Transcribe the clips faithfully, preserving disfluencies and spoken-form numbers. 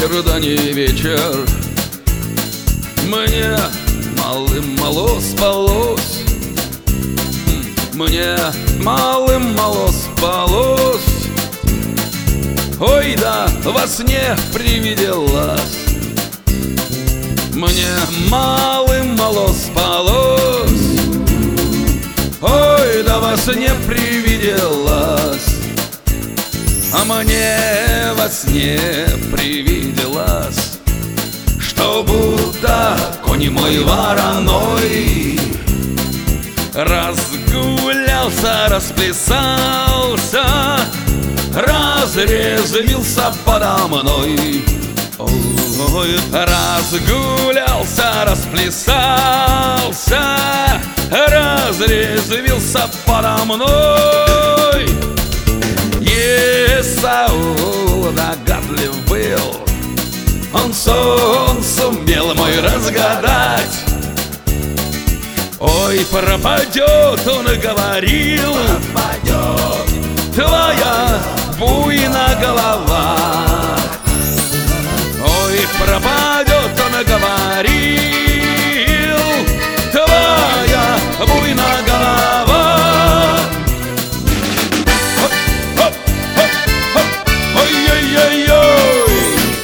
вечер, да не вечер. Мне малым-мало спалось, мне малым-мало спалось. Ой, да во сне привиделась, мне малым-мало спалось. Ой, да во сне привиделась, а мне во сне привиделась, что будто конь мой вороной разгулялся, расплясался, разрезвился подо мной. Ой, разгулялся, расплясался, разрезвился подо мной. Исаул догадлив был, он сон сумел мой разгадать. Ой, пропадет, он говорил, пропадет твоя буйная голова. Ой, пропадет, он говорил, твоя буйная голова. Ой-ой-ой-ой.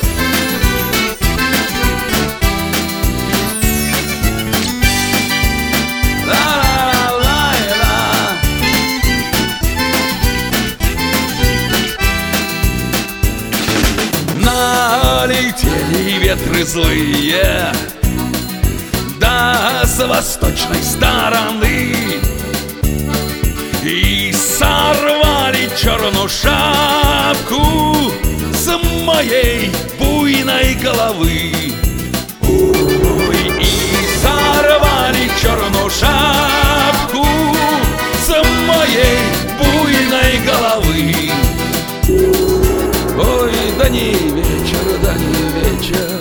Налетели ветры злые, да с восточной стороны, и сорвали черную шапку с моей буйной головы. Ой, и сорвали черную шапку с моей буйной головы. Ой, да не вечер, да не вечер,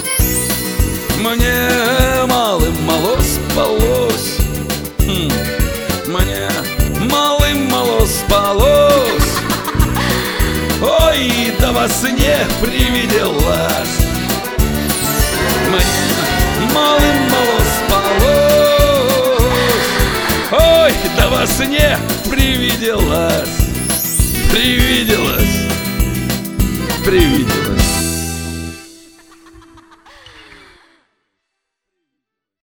мне малым-мало спалось, хм, мне малым-мало спалось. Ой, да во сне привиделась, мне малым-мало спалось. Ой, да во сне привиделась, привиделась, привиделась.